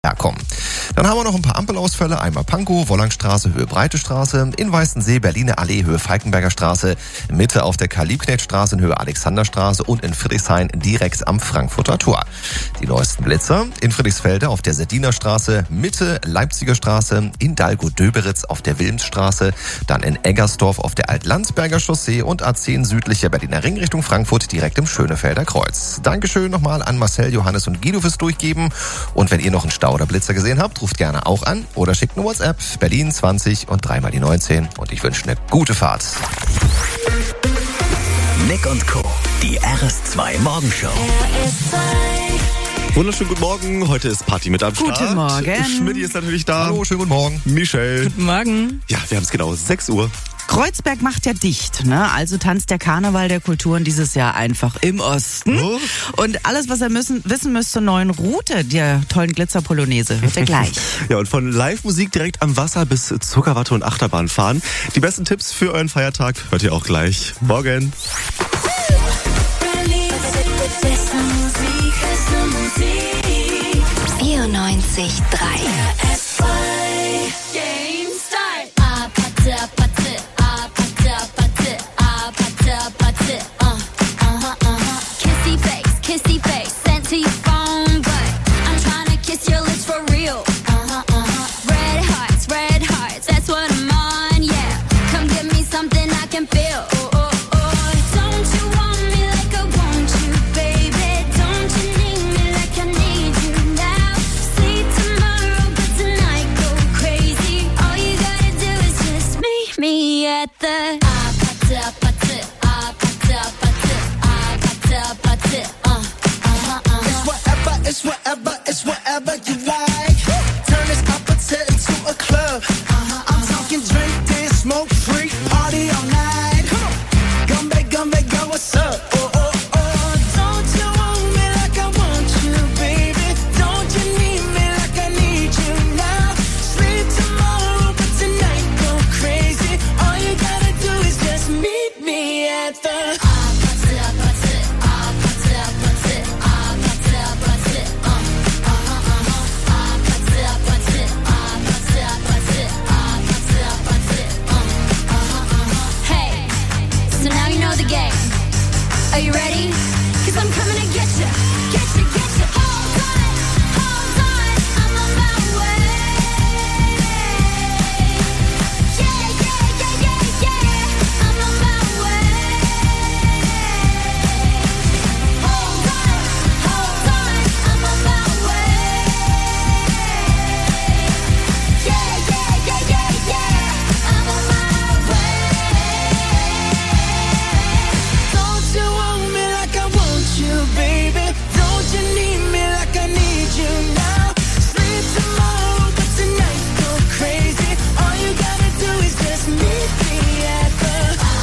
herkommen. Dann haben wir noch ein paar Ampelausfälle. Einmal Pankow, Wollangstraße, Höhe Breite Straße. In Weißensee, Berliner Allee, Höhe Falkenberger Straße. Mitte auf der Karl-Liebknecht-Straße in Höhe Alexanderstraße und in Friedrichshain direkt am Frankfurter Tor. Die neuesten Blitzer in Friedrichsfelde auf der Seddiner Straße, Mitte Leipziger Straße, in Dalgo-Döberitz auf der Wilmsstraße, dann in Eggersdorf auf der Alt-Landsberger Chaussee und A10 südlicher Berliner Ring Richtung Frankfurt direkt im Schönefelder Kreuz. Dankeschön nochmal an Marcel, Johannes und Guido fürs Durchgeben. Und wenn ihr noch einen Stau oder Blitzer gesehen habt, ruft gerne auch an oder schickt eine WhatsApp. Berlin 20 und 3 mal die 19. Und ich wünsche eine gute Fahrt. Nick und Co., die RS2 Morgenshow. Wunderschönen guten Morgen. Heute ist Party mit am Start. Guten Morgen. Schmidti ist natürlich da. Hallo, schönen guten Morgen. Michelle. Guten Morgen. Ja, wir haben es genau, 6 Uhr. Kreuzberg macht ja dicht, ne? Also tanzt der Karneval der Kulturen dieses Jahr einfach im Osten. Oh. Und alles, was ihr wissen müsst zur neuen Route der tollen Glitzer-Polonaise, hört ihr gleich. Ja, und von Live-Musik direkt am Wasser bis Zuckerwatte und Achterbahn fahren. Die besten Tipps für euren Feiertag hört ihr auch gleich. Morgen. 94.3 It's whatever you like. Turn this opposite into a club. I'm talking drink, dance, smoke, freak, party all night. Gumbe, girl, what's up? Oh, oh, oh. Don't you want me like I want you, baby? Don't you need me like I need you now? Sleep tomorrow, but tonight go crazy. All you gotta do is just meet me at the Are you ready? 'Cause I'm coming to get you. Hold on, I'm on my way. Yeah, I'm on my way. Hold on, I'm on my way. Yeah, I'm on my way. Don't you want me like I want you, baby? Don't you need me like I need you now? Sleep tomorrow, but tonight go crazy. All you gotta do is just meet me at the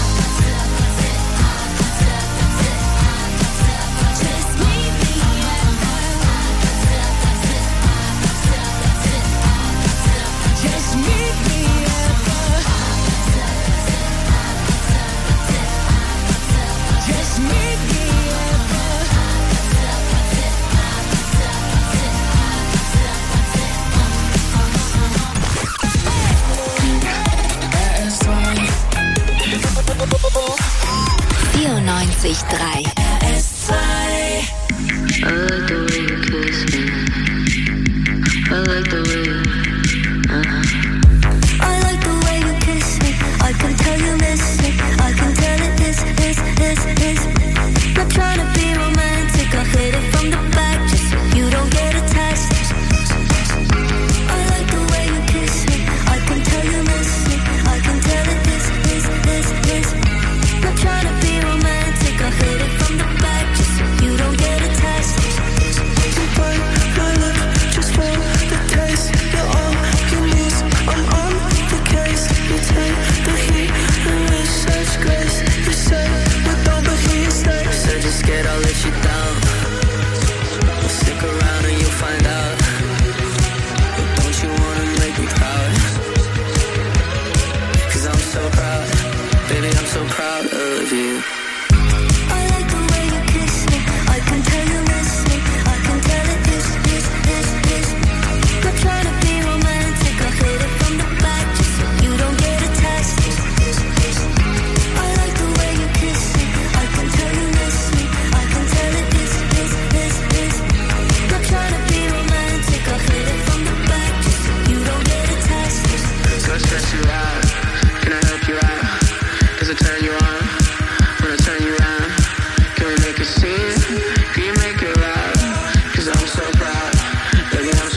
just meet me at the just meet me at the just meet me at the RS2 I like the way you kiss me. I like the way I like the way you kiss me. I can tell you miss me. I can tell it is. Not trying to be romantic. I'll hit it from the back just so you don't get attached. I like the way you kiss me. I can tell you miss me. I can tell it is. Not trying to be romantic. I'll hit it from the back just so you don't get attached. just for the taste.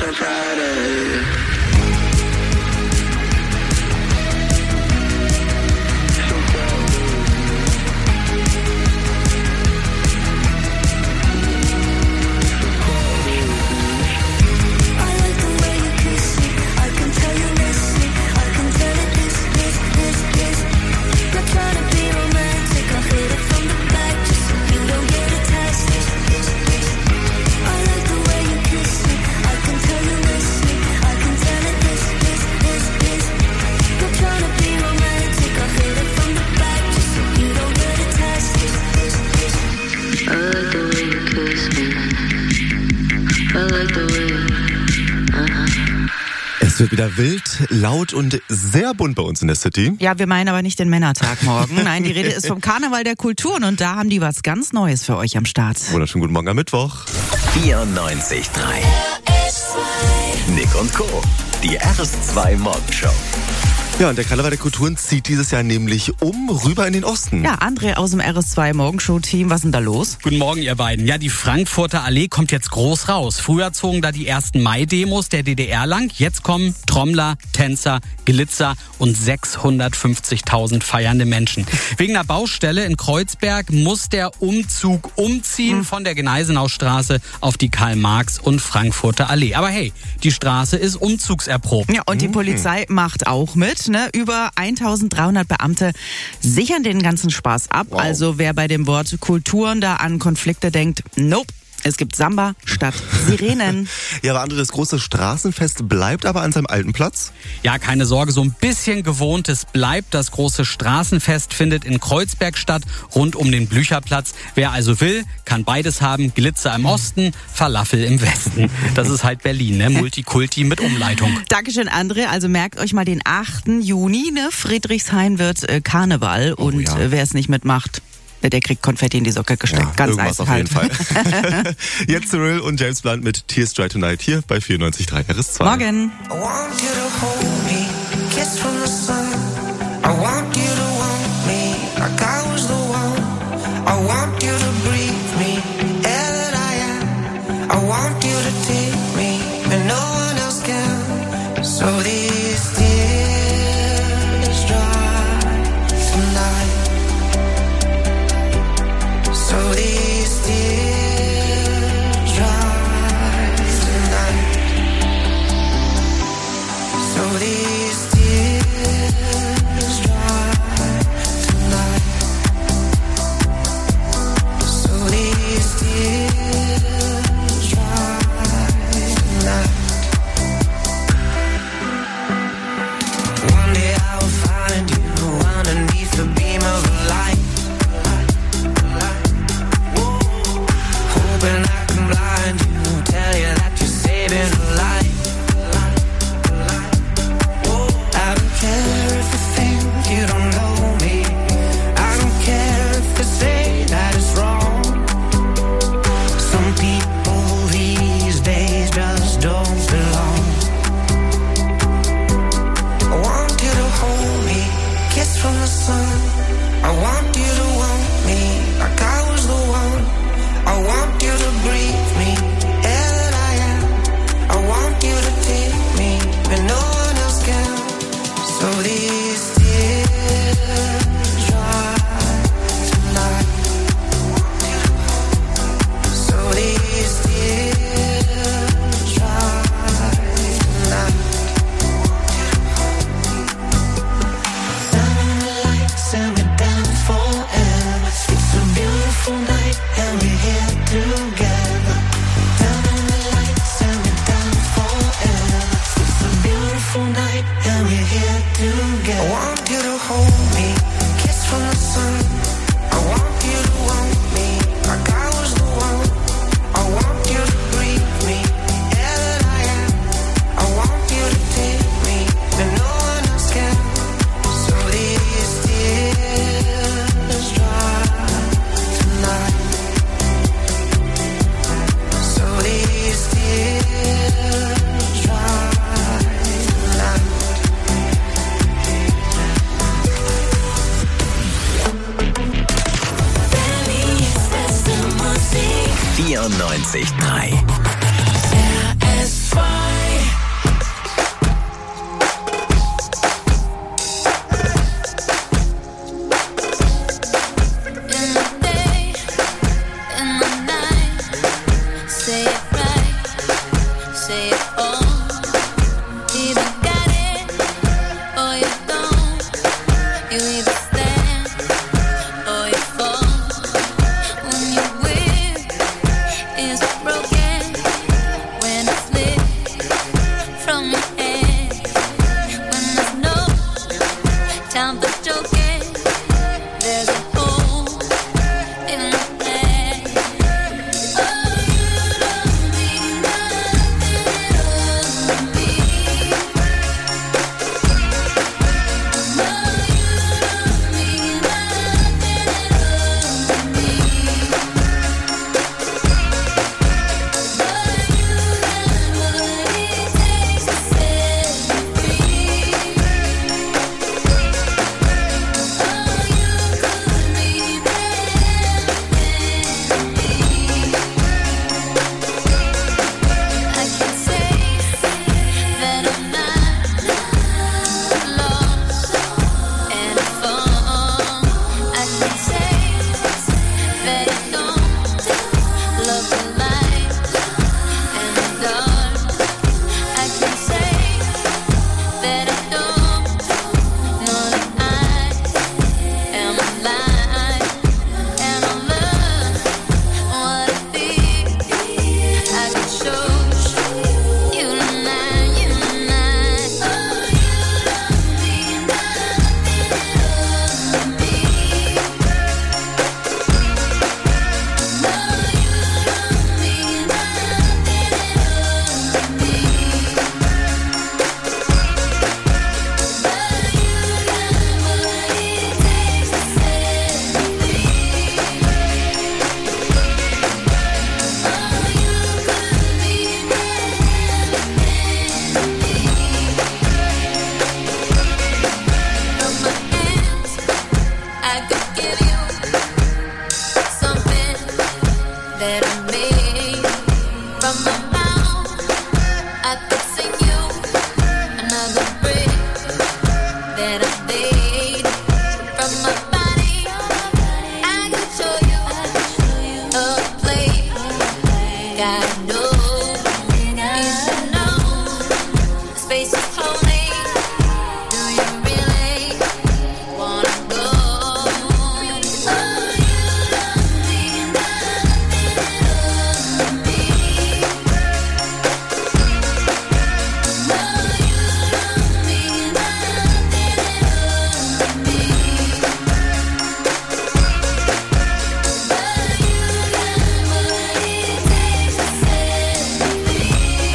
Es wird wieder wild, laut und sehr bunt bei uns in der City. Ja, wir meinen aber nicht den Männertag morgen. Nein, die Rede ist vom Karneval der Kulturen und da haben die was ganz Neues für euch am Start. Wunderschönen guten Morgen am Mittwoch. 94.3 Nick und Co. Die RS2 Morgenshow. Ja, und der Karneval der Kulturen zieht dieses Jahr nämlich rüber in den Osten. Ja, André aus dem RS2 Morgenshow-Team, was ist denn da los? Guten Morgen, ihr beiden. Ja, die Frankfurter Allee kommt jetzt groß raus. Früher zogen da die ersten Mai-Demos der DDR lang. Jetzt kommen Trommler, Tänzer, Glitzer und 650.000 feiernde Menschen. Wegen einer Baustelle in Kreuzberg muss der Umzug umziehen von der Gneisenaustraße auf die Karl-Marx- und Frankfurter Allee. Aber hey, die Straße ist umzugserprobt. Ja, und die Polizei macht auch mit. Ne? Über 1.300 Beamte sichern den ganzen Spaß ab. Wow. Also wer bei dem Wort Kulturen da an Konflikte denkt, nope. Es gibt Samba statt Sirenen. Ja, aber André, das große Straßenfest bleibt aber an seinem alten Platz? Ja, keine Sorge, so ein bisschen Gewohntes bleibt. Das große Straßenfest findet in Kreuzberg statt, rund um den Blücherplatz. Wer also will, kann beides haben. Glitzer im Osten, Falafel im Westen. Das ist halt Berlin, ne? Multikulti mit Umleitung. Dankeschön, André. Also merkt euch mal den 8. Juni, ne? Friedrichshain wird Karneval. Und ja. Wer es nicht mitmacht, der kriegt Konfetti in die Socke gesteckt. Ja, ganz irgendwas eiskalt. auf jeden Fall. Jetzt Cyril und James Blunt mit Tears Dry Tonight hier bei 94.3 RS2. Morgen. I want you to hold me, kiss from the sun. I want you to want me, like I was the one. I want you to breathe me, air that I am. I want you to take me, and no one else can. So these tears dry tonight. So these tears dry tonight. So these tears dry tonight. So these tears dry tonight. One day I will find you underneath the beam of a light. Hoping I can blind you, tell you that you're saving a life. I don't care if you think you don't know me. I don't care if they say that it's wrong. Some people these days just don't belong. I want you to hold me, kiss from the sun. I want you to want me, like I was the one. I want you to breathe me, air that I am. I want you to take me, and no one else can. So these tears dry tonight. So these tears dry tonight. Turn on the lights and we're dancing forever. It's a beautiful night and we're here together. Turn on the lights and we're dancing forever. It's a beautiful night and we're here together. I want you to hold me, kiss from the sun. I want you to want me, like I was the one. I want you to breathe me, air that I am. I want you to take me, and no one else can. So these tears dry tonight. So these tears dry tonight. 94.3 RS2 from your head. When there's no time for joking, there's a hole in the head. Oh, you don't mean nothing at all to me. No, you don't mean nothing at all to me. But you got what it takes to set me free. Oh, you could be better than me. I can say that I'm not lost and found. I can say that I don't love the light and the dark. I can say that I don't know that I am alive and I love what I feel. I can show you tonight, you tonight. Oh, you don't mean nothing at all to me. No, you don't mean nothing at all to me. But you got what it takes to set me free. Oh, you could be better than me. From my hands, I could give you something that I made. From my mouth, I could sing you another break that I made. From my body, I could show you a place. Gotta know, you should know, space is holy. Do you really wanna go? Oh, you don't mean nothing at all to me. No, you don't mean nothing at all to me. But you got what it takes to set me free.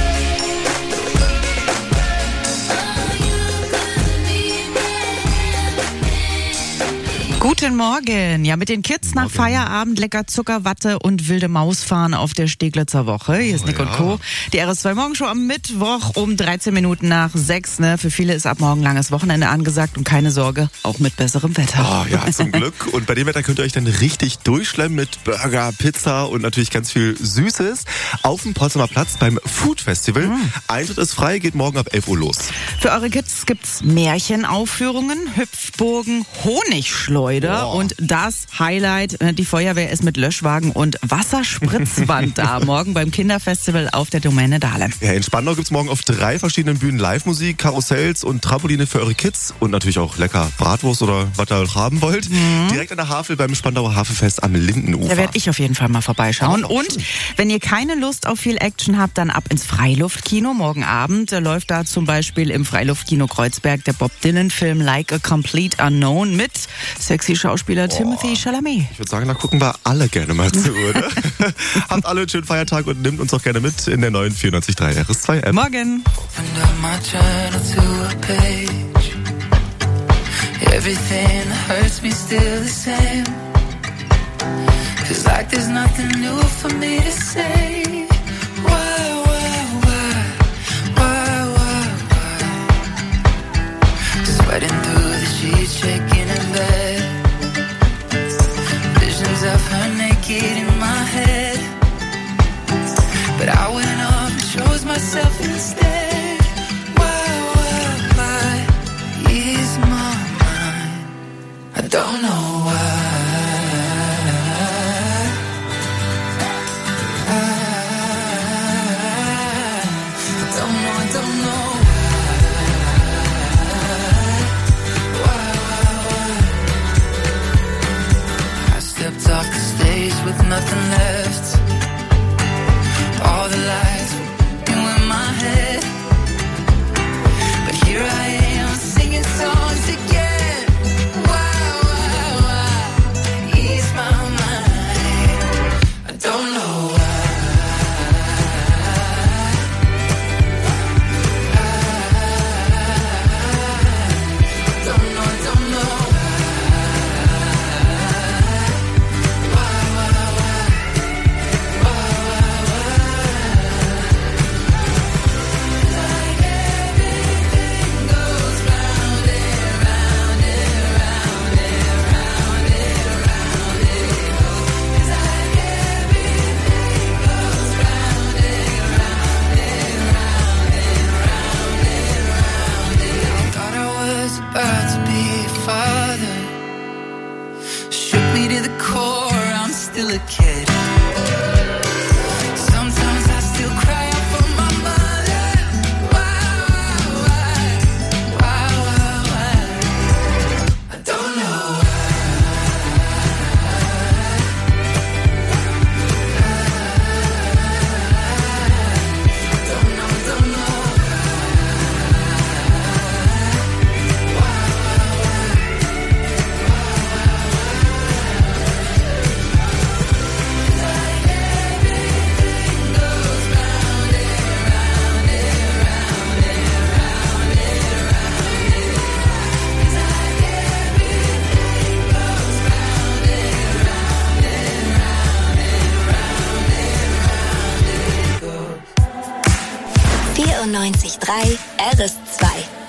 Oh, you could be better than me. Guten Morgen. Ja, mit den Kids nach Feierabend lecker Zuckerwatte und wilde Maus fahren auf der Steglitzer Woche. Hier ist Nick und Co. Die RS2 Morgenshow am Mittwoch um 13 Minuten nach 6. Ne? Für viele ist ab morgen langes Wochenende angesagt und keine Sorge, auch mit besserem Wetter. Oh, ja, zum Glück. Und bei dem Wetter könnt ihr euch dann richtig durchschlemmen mit Burger, Pizza und natürlich ganz viel Süßes auf dem Potsdamer Platz beim Food Festival. Eintritt ist frei, geht morgen ab 11 Uhr los. Für eure Kids gibt's Märchenaufführungen, Hüpfburgen, Honigschleuder und das Highlight, die Feuerwehr ist mit Löschwagen und Wasserspritzwand da. Morgen beim Kinderfestival auf der Domäne Dahlem. Ja, in Spandau gibt's morgen auf 3 verschiedenen Bühnen Live-Musik, Karussells und Trampoline für eure Kids und natürlich auch lecker Bratwurst oder was ihr haben wollt. Direkt an der Havel beim Spandauer Hafenfest am Lindenufer. Da werde ich auf jeden Fall mal vorbeischauen. Und wenn ihr keine Lust auf viel Action habt, dann ab ins Freiluftkino. Morgen Abend läuft da zum Beispiel im Freiluftkino Kreuzberg der Bob Dylan-Film Like a Complete Unknown mit sexy Schauspieler Timothy Chalamet. Ich würde sagen, da gucken wir alle gerne mal zu, oder? Habt alle einen schönen Feiertag und nimmt uns auch gerne mit in der neuen 94.3 RS2 App. Morgen. Opened up my journal to a page. Everything that hurts me still the same. Feels like there's nothing new for me to say. Why? Sweating through the sheets, shaking in bed. Visions of her naked in my head. But I went off and chose myself instead. Why is my mind? I don't know why. I don't know. Stepped off the stage with nothing left. All the lights were in my head. kid. Sometimes I still cry out for my mother. Why? I don't know why. 94.3 RS2.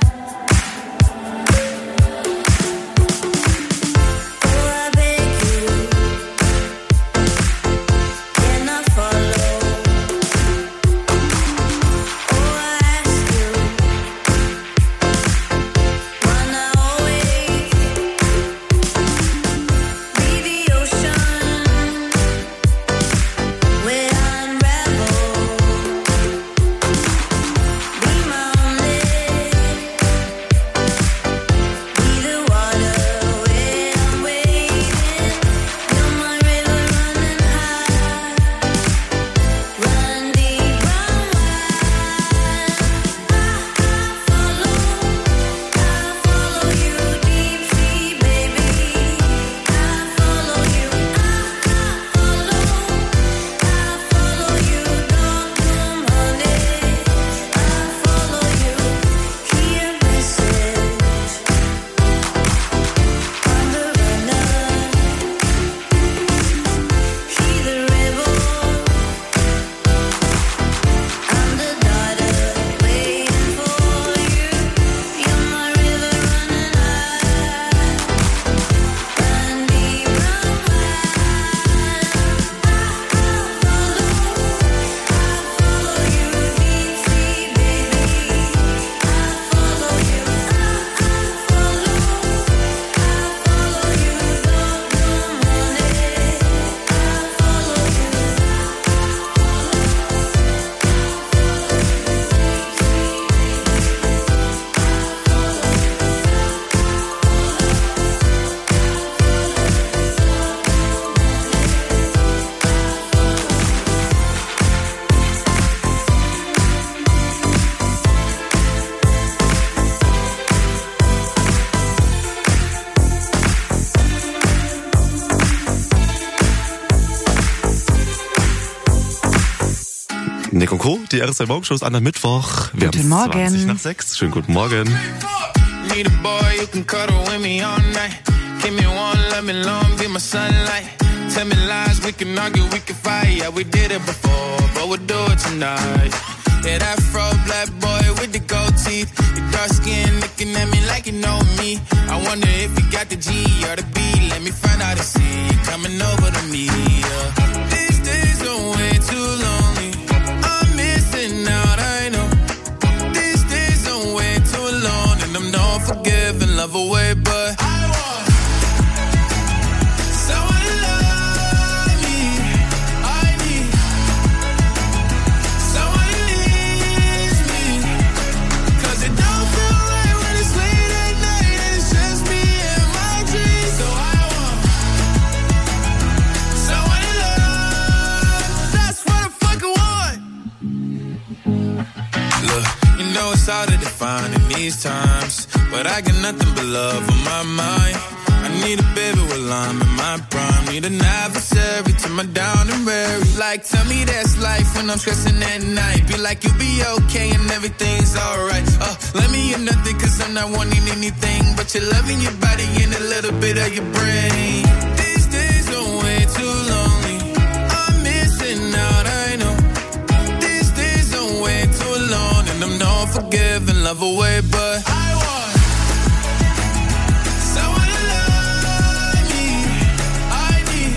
Nick und Co., die RS2 Morgenshow ist an der Mittwoch. Wir Guten haben Morgen. 20 nach 6. Schönen guten Morgen. Need a boy who can cuddle with me all night. Give me one, let me long, be my sunlight. Tell me lies, we can argue, we can fight. Yeah, we did it before, but we'll do it tonight. Yeah, that fro black boy with the gold teeth. Your dark skin looking at me like you know me. I wonder if you got the G or the B. Let me find out and see you coming over to me. Yeah. These days are way too lonely. I'm missing out, I know. These days are way too alone. And I'm not forgiving, love away, but I want someone to love me. I need someone who needs me. 'Cause it don't feel right when it's late at night and it's just me and my dreams. So I want someone to love. That's what I fucking want. Look, you know it's hard to define in these times, but I got nothing but love on my mind. I need a baby while I'm in my prime. Need an adversary to my down and weary. Like, tell me that's life when I'm stressing at night. Be like, you'll be okay and everything's alright. Let me in nothing 'cause I'm not wanting anything but your love and your body and a little bit of your brain. These days are way too lonely. I'm missing out, I know. These days are way too alone. And I'm not forgiving, love away, but I want someone to love me. I need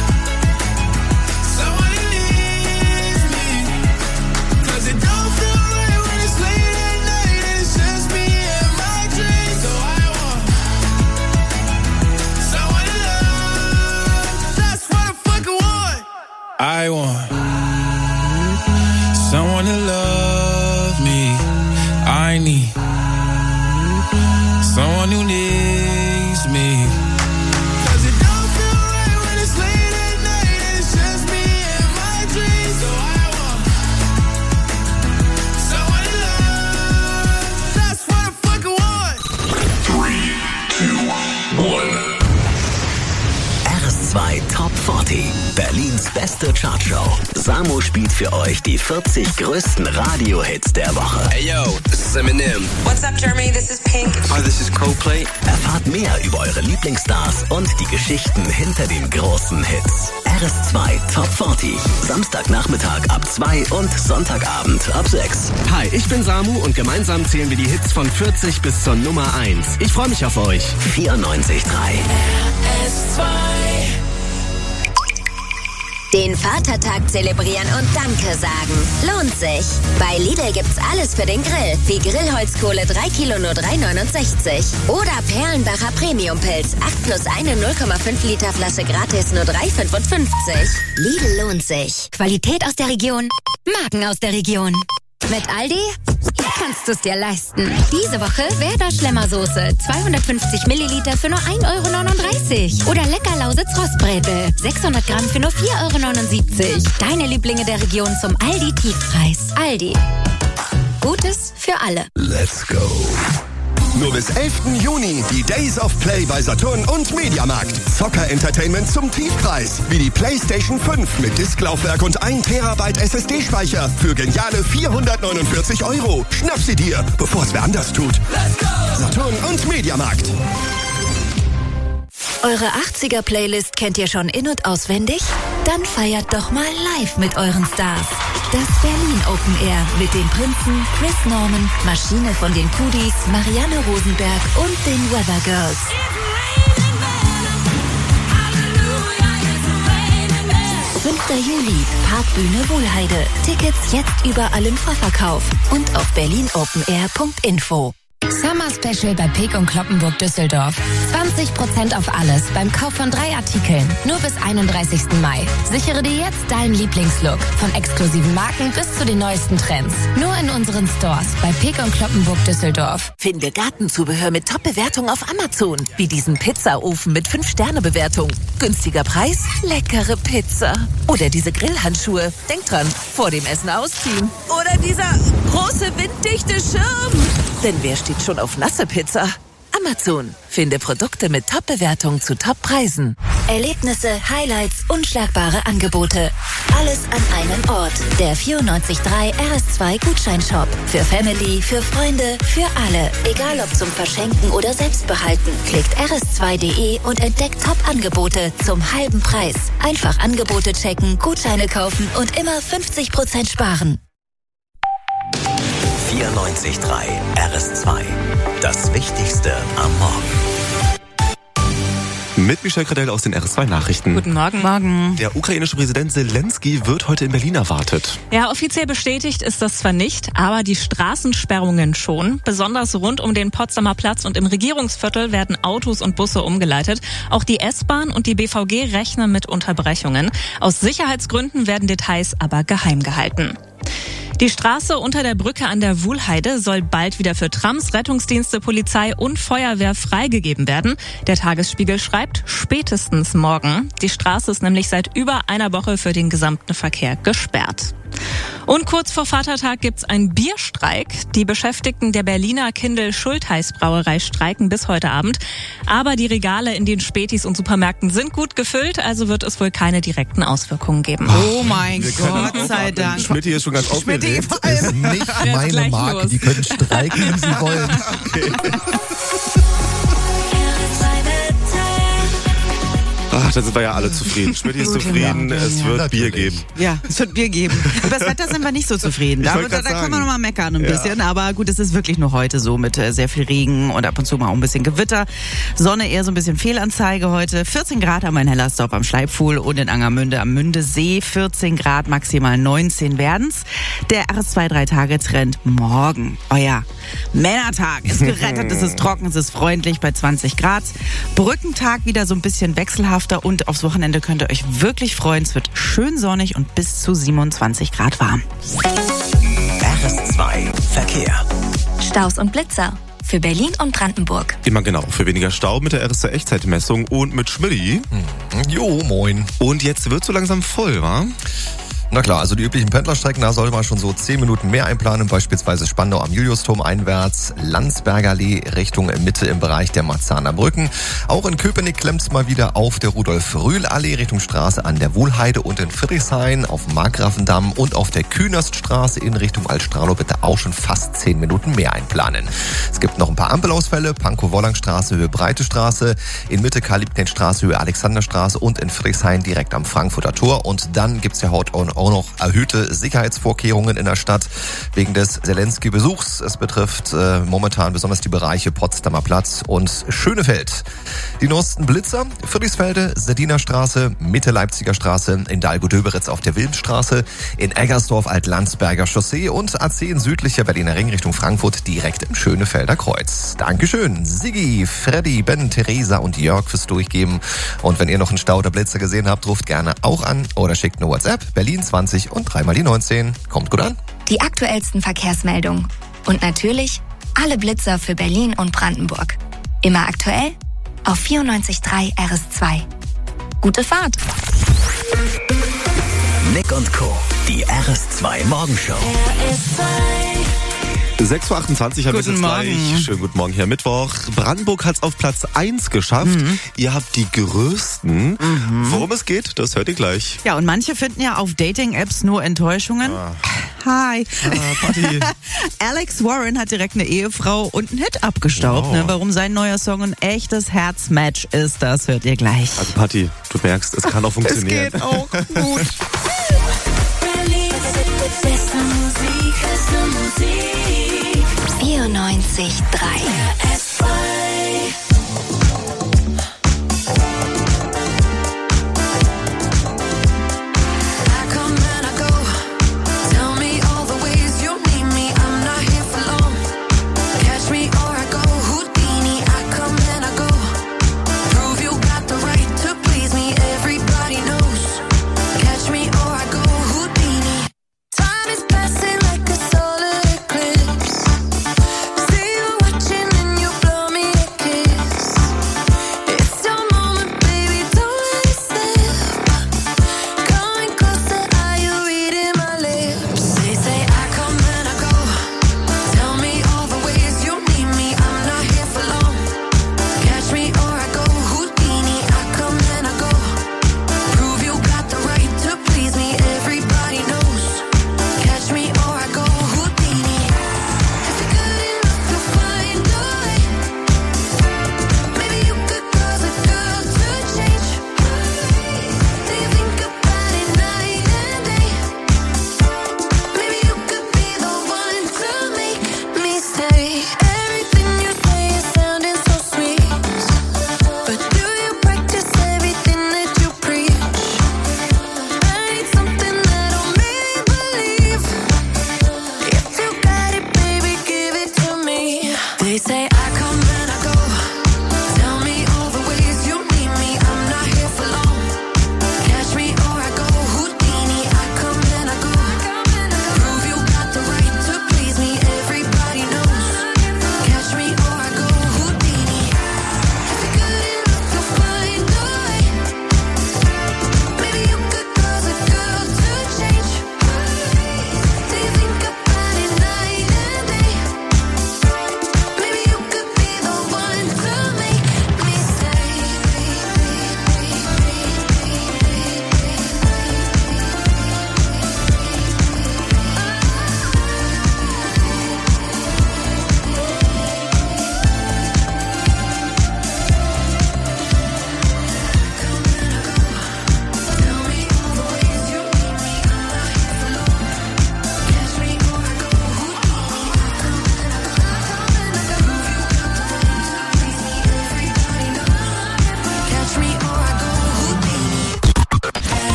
someone who needs me. 'Cause it don't feel right when it's late at night and it's just me and my dreams. So I want someone to love. That's what I fucking want. might need someone who needs me. 'Cause it don't feel right when it's late at night and it's just me and my dreams. So I want someone to love. That's what I fucking want. 3, 2, 1. RS2 Top 40, Berlins beste Chartshow. Samu spielt für euch die 40 größten Radiohits der Woche. Hey yo, this is Eminem. What's up, Germany? This is Pink. Hi, this is Coldplay. Erfahrt mehr über eure Lieblingsstars und die Geschichten hinter den großen Hits. RS2 Top 40, Samstagnachmittag ab 2 und Sonntagabend ab 6. Hi, ich bin Samu und gemeinsam zählen wir die Hits von 40 bis zur Nummer 1. Ich freue mich auf euch. 94.3 RS2. Den Vatertag zelebrieren und Danke sagen. Lohnt sich. Bei Lidl gibt's alles für den Grill. Wie Grillholzkohle 3 Kilo nur 3,69. Oder Perlenbacher Premiumpilz. 8+1 0,5 Liter Flasche gratis nur 3,55. Lidl lohnt sich. Qualität aus der Region. Marken aus der Region. Mit Aldi kannst du es dir leisten. Diese Woche Werder Schlemmersoße. 250 Milliliter für nur 1,39 €. Oder Leckerlausitz Rostbrätel. 600 Gramm für nur 4,79 €. Deine Lieblinge der Region zum Aldi-Tiefpreis. Aldi. Gutes für alle. Let's go. Nur bis 11. Juni die Days of Play bei Saturn und Mediamarkt. Zocker-Entertainment zum Tiefpreis. Wie die PlayStation 5 mit Disklaufwerk und 1 Terabyte SSD-Speicher für geniale 449 €. Schnapp sie dir, bevor es wer anders tut. Let's go! Saturn und Mediamarkt. Eure 80er-Playlist kennt ihr schon in- und auswendig? Dann feiert doch mal live mit euren Stars. Das Berlin Open Air mit den Prinzen, Chris Norman, Maschine von den Pudis, Marianne Rosenberg und den Weather Girls. 5. Juli, Parkbühne Wohlheide. Tickets jetzt überall im Vorverkauf und auf berlinopenair.info. Summer Special bei Peek & Cloppenburg Düsseldorf. 20% auf alles beim Kauf von 3 Artikeln. Nur bis 31. Mai. Sichere dir jetzt deinen Lieblingslook. Von exklusiven Marken bis zu den neuesten Trends. Nur in unseren Stores bei Peek & Cloppenburg Düsseldorf. Finde Gartenzubehör mit Top-Bewertung auf Amazon. Wie diesen Pizzaofen mit 5-Sterne-Bewertung. Günstiger Preis, leckere Pizza. Oder diese Grillhandschuhe. Denk dran, vor dem Essen ausziehen. Oder dieser große winddichte Schirm. Denn wer steht schon auf nasse Pizza? Amazon. Finde Produkte mit Top-Bewertung zu Top-Preisen. Erlebnisse, Highlights, unschlagbare Angebote. Alles an einem Ort. Der 94.3 RS2 Gutscheinshop. Für Family, für Freunde, für alle. Egal ob zum Verschenken oder Selbstbehalten. Klickt rs2.de und entdeckt Top-Angebote zum halben Preis. Einfach Angebote checken, Gutscheine kaufen und immer 50% sparen. 94.3 RS2. Das Wichtigste am Morgen. Mit Michelle Kradell aus den RS2-Nachrichten. Guten Morgen. Morgen. Der ukrainische Präsident Zelensky wird heute in Berlin erwartet. Ja, offiziell bestätigt ist das zwar nicht, aber die Straßensperrungen schon. Besonders rund um den Potsdamer Platz und im Regierungsviertel werden Autos und Busse umgeleitet. Auch die S-Bahn und die BVG rechnen mit Unterbrechungen. Aus Sicherheitsgründen werden Details aber geheim gehalten. Die Straße unter der Brücke an der Wuhlheide soll bald wieder für Trams, Rettungsdienste, Polizei und Feuerwehr freigegeben werden. Der Tagesspiegel schreibt, spätestens morgen. Die Straße ist nämlich seit über einer Woche für den gesamten Verkehr gesperrt. Und kurz vor Vatertag gibt's einen Bierstreik. Die Beschäftigten der Berliner Kindl-Schultheiß-Brauerei streiken bis heute Abend. Aber die Regale in den Spätis und Supermärkten sind gut gefüllt, also wird es wohl keine direkten Auswirkungen geben. Oh mein Gott, sei Dank. Schmitty ist schon ganz aufgeregt. Das ist nicht meine Marke, los. Die können streiken, wie sie wollen. Okay. Ach, da sind wir ja alle zufrieden. Schmitty ist zufrieden, es wird Bier geben. Ja, es wird Bier geben. Über das Wetter sind wir nicht so zufrieden. Da können wir noch mal meckern ein bisschen. Aber gut, es ist wirklich nur heute so mit sehr viel Regen und ab und zu mal auch ein bisschen Gewitter. Sonne eher so ein bisschen Fehlanzeige heute. 14 Grad am Hellersdorf am Schleipfuhl und in Angermünde am Mündesee. 14 Grad, maximal 19 werden's. Der RS2-3-Tage-Trend morgen. Euer Männertag ist gerettet, es ist trocken, es ist freundlich bei 20 Grad. Brückentag wieder so ein bisschen wechselhafter und aufs Wochenende könnt ihr euch wirklich freuen. Es wird schön sonnig und bis zu 27 Grad warm. RS2 Verkehr. Staus und Blitzer für Berlin und Brandenburg. Immer genau, für weniger Stau mit der RSC Echtzeitmessung und mit Schmidti. Jo, moin. Und jetzt wird so langsam voll, wa? Na klar, also die üblichen Pendlerstrecken, da sollte man schon so 10 Minuten mehr einplanen, beispielsweise Spandau am Juliusturm einwärts, Landsberger Allee Richtung Mitte im Bereich der Marzahner Brücken. Auch in Köpenick klemmt's mal wieder auf der Rudolf-Rühl-Allee Richtung Straße an der Wohlheide und in Friedrichshain auf dem Markgrafendamm und auf der Künaststraße in Richtung Altstrahlau bitte auch schon fast 10 Minuten mehr einplanen. Es gibt noch ein paar Ampelausfälle, Pankow-Wollangstraße, Höhe Breite Straße, in Mitte Karl-Liebknecht-Straße, Höhe Alexanderstraße und in Friedrichshain direkt am Frankfurter Tor. Und dann gibt's ja heute auch noch erhöhte Sicherheitsvorkehrungen in der Stadt wegen des Zelensky-Besuchs. Es betrifft momentan besonders die Bereiche Potsdamer Platz und Schönefeld. Die neuesten Blitzer, Friedrichsfelde, Sediner Straße, Mitte Leipziger Straße, in Dahlgow-Döberitz auf der Wilmstraße, in Eggersdorf Alt-Landsberger Chaussee und A10 südlicher Berliner Ring Richtung Frankfurt direkt im Schönefelder Kreuz. Dankeschön, Siggi, Freddy, Ben, Theresa und Jörg fürs Durchgeben. Und wenn ihr noch einen Stau oder Blitzer gesehen habt, ruft gerne auch an oder schickt eine WhatsApp. Berlin 20 und 3 mal die 19. Kommt gut an. Die aktuellsten Verkehrsmeldungen. Und natürlich alle Blitzer für Berlin und Brandenburg. Immer aktuell auf 94.3 RS2. Gute Fahrt. Nick und Co. Die RS2 Morgenshow. 6.28 Uhr haben wir jetzt Guten gleich. Morgen. Schönen guten Morgen hier Mittwoch. Brandenburg hat's auf Platz 1 geschafft. Ihr habt die größten. Worum es geht, das hört ihr gleich. Ja, und manche finden ja auf Dating-Apps nur Enttäuschungen. Hi. Party. Alex Warren hat direkt eine Ehefrau und einen Hit abgestaubt. Wow. Ne? Warum sein neuer Song ein echtes Herzmatch ist, das hört ihr gleich. Also Patti, du merkst, es kann auch funktionieren. Es geht auch gut. 94.3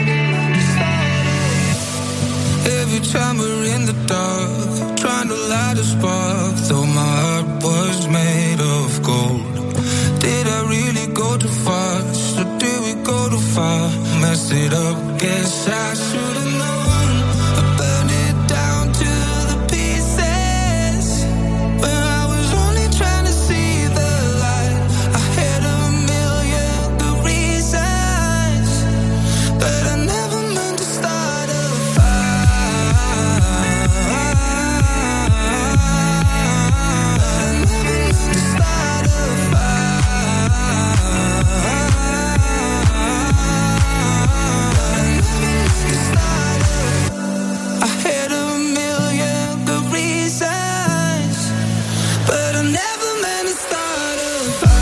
Every time we're in the dark, trying to light light a spark, though my heart was made of gold. Did I really go too fast, or did we go too far? Messed it up, guess I should've known. I burned it down to the pieces when I was only trying to see the light. I had a million good reasons, but I never meant to start a fire. I never meant to start a I had a million good reasons, but I never meant to start a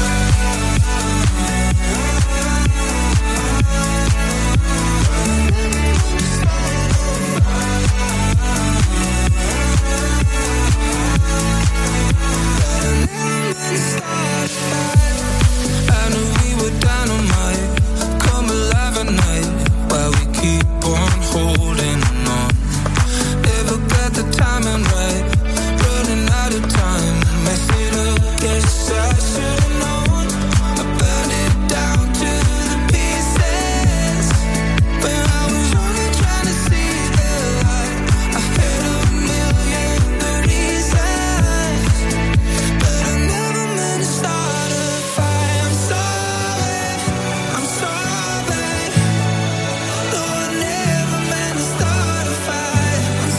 I knew we were dynamite, come alive at night, while we keep on holding on. Never got the timing right, running out of time. Mess it up, guess I should've known. I burned it down to the pieces when I was only trying to see the light. I had a million good reasons, but I never meant to start a fire. I'm sorry, I'm sorry. No, I never meant to start a fire. I'm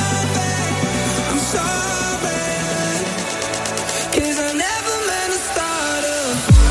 sorry, 'cause I never meant to start a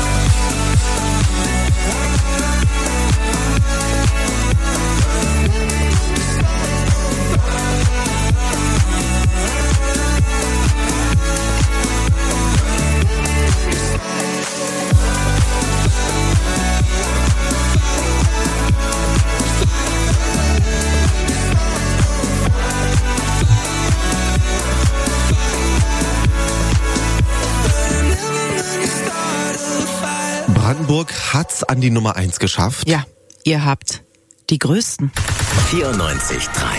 Brandenburg hat's an die Nummer 1 geschafft. Ja, ihr habt die größten. 94.3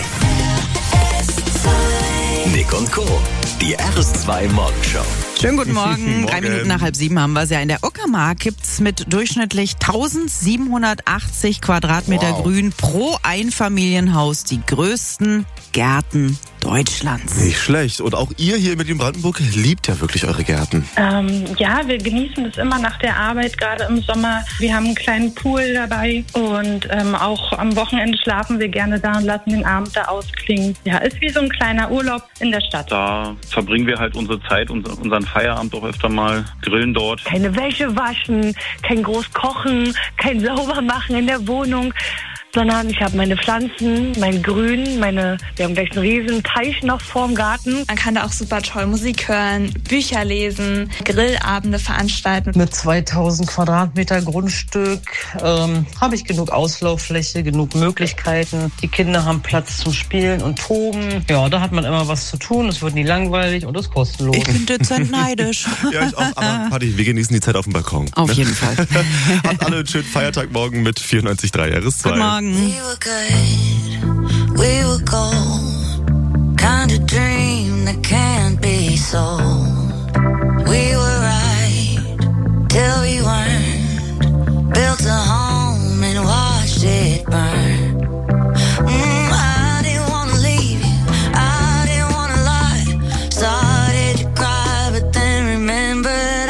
Nick und Co. Die RS2 Morgenshow. Schönen guten Morgen. Morgen. 3 Minuten nach 6:30 haben wir es ja. In der Uckermark gibt's mit durchschnittlich 1780 Quadratmeter Grün pro Einfamilienhaus die größten Gärten Deutschlands. Nicht schlecht. Und auch ihr hier mit in Brandenburg liebt ja wirklich eure Gärten. Ja, wir genießen es immer nach der Arbeit, gerade im Sommer. Wir haben einen kleinen Pool dabei und auch am Wochenende schlafen wir gerne da und lassen den Abend da ausklingen. Ja, ist wie so ein kleiner Urlaub in der Stadt. Da verbringen wir halt unsere Zeit, unseren Feierabend auch öfter mal, grillen dort. Keine Wäsche waschen, kein groß kochen, kein Saubermachen in der Wohnung, sondern ich habe meine Pflanzen, mein Grün, wir haben gleich einen riesen Teich noch vorm Garten. Man kann da auch super toll Musik hören, Bücher lesen, Grillabende veranstalten. Mit 2000 Quadratmeter Grundstück habe ich genug Auslauffläche, genug Möglichkeiten. Die Kinder haben Platz zum Spielen und Toben. Ja, da hat man immer was zu tun. Es wird nie langweilig und ist kostenlos. Ich bin dezent neidisch. Ja, ich auch. Aber Patti, wir genießen die Zeit auf dem Balkon. Auf jeden Fall. Habt alle einen schönen Feiertag morgen mit 94.3 RS2. Guten Morgen. We were good, we were gold, kind of dream that can't be sold. We were right till we weren't, built a home and watched it burn. I didn't wanna leave you, I didn't wanna lie, started to cry but then remembered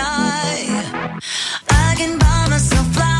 I can buy myself flowers.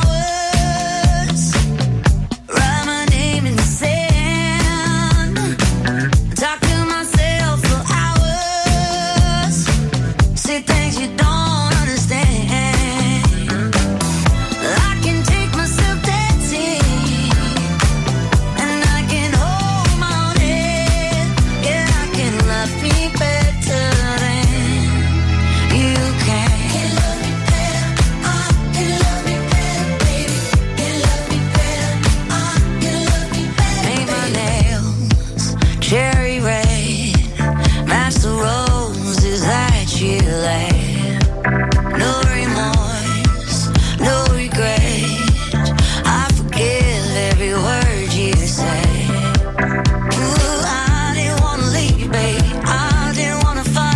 Fight.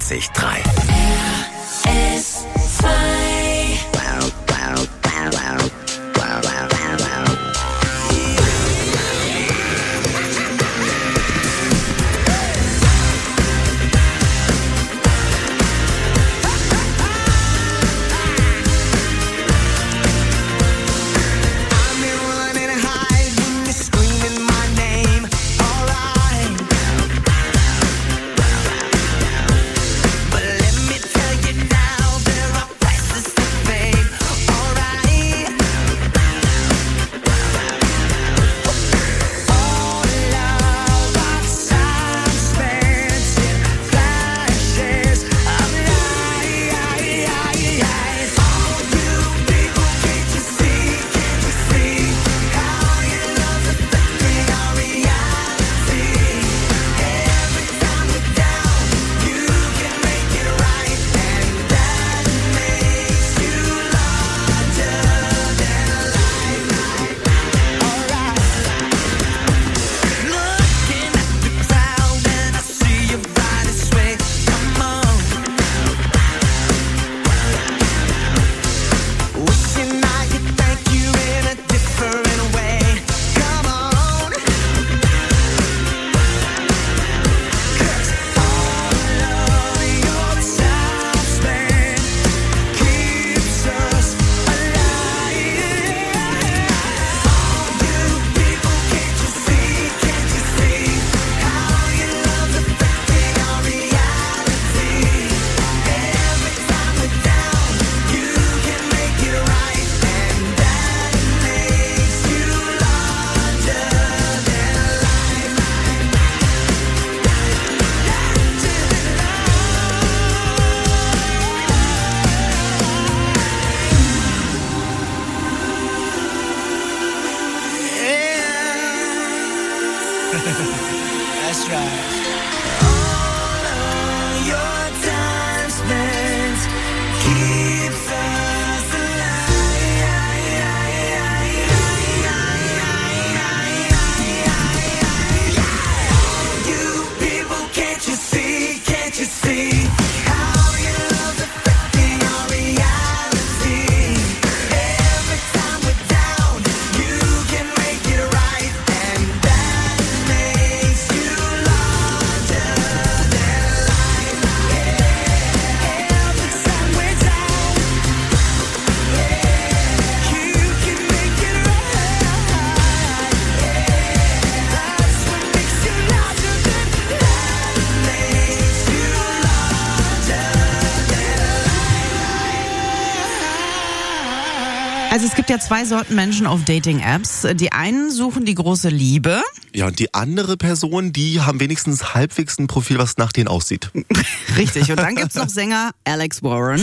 94.3. That's right. All of your time spent keeps us alive. You people, can't you see? Can't you see how your love's affecting our reality? Every time we're down, you can make it right, and that makes you larger than life. Every time we're down, you can make it right. That's what makes you larger than life. Makes you larger than Also es gibt ja zwei Sorten Menschen auf Dating-Apps. Die einen suchen die große Liebe. Ja, und die andere Person, die haben wenigstens halbwegs ein Profil, was nach denen aussieht. Richtig. Und dann gibt's noch Sänger Alex Warren.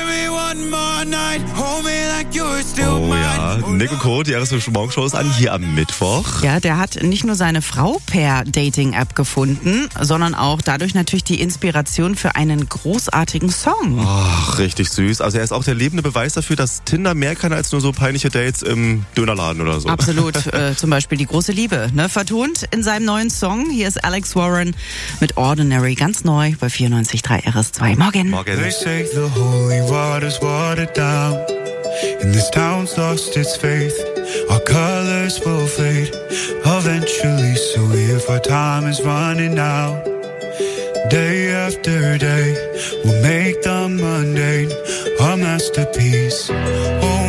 Oh ja, Nick und Co., die RS Morgenshow ist an, hier am Mittwoch. Ja, der hat nicht nur seine Frau per Dating-App gefunden, sondern auch dadurch natürlich die Inspiration für einen großartigen Song. Ach, richtig süß. Also er ist auch der lebende Beweis dafür, dass Tinder mehr kann als nur so peinliche Dates im Dönerladen oder so. Absolut. Zum Beispiel die große Liebe. Ne? Vertont in seinem neuen Song. Hier ist Alex Warren mit Ordinary, ganz neu bei 94.3 RS2. Morgen. They say the holy water's watered down, and this town's lost its faith. Our colors will fade eventually, so if our time is running out, day after day, we'll make the mundane a masterpiece. Oh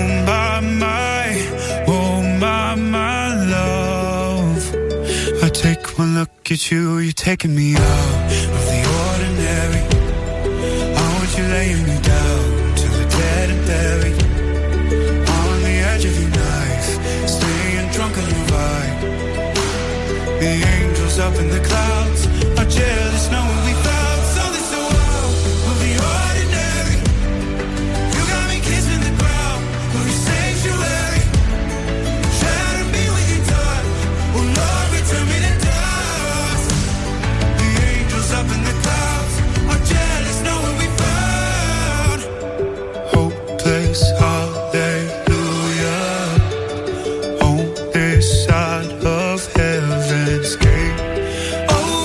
my love, I take one look at you, you're taking me out of the ordinary. I want you laying me down till we're dead and buried, on the edge of your knife, staying drunk on your vibe. The angels up in the clouds are jealous knowing we found something so wild of the ordinary. You got me kissing the ground of your sanctuary. Shatter me with your touch, oh Lord, return me to dust. The angels up in the clouds are jealous knowing we found hopeless hallelujah on this side of heaven's gate. Oh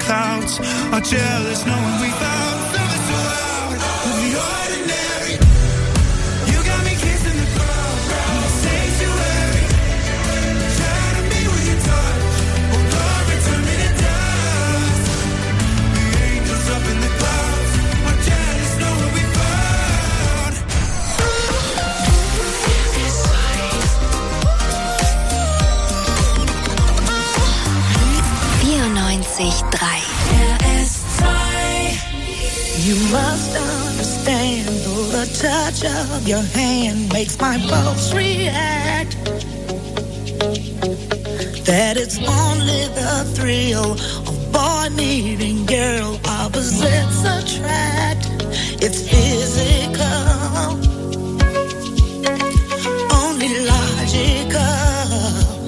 clouds are jealous knowing we found something so out of the ordinary. You got me kissing the ground in the sanctuary, trying to be with your touch, oh Lord, return me to dust. The angels up in the clouds are jealous knowing we found. 94,3 You must understand, though the touch of your hand makes my pulse react, that it's only the thrill of boy meeting girl, opposites attract. It's physical, only logical.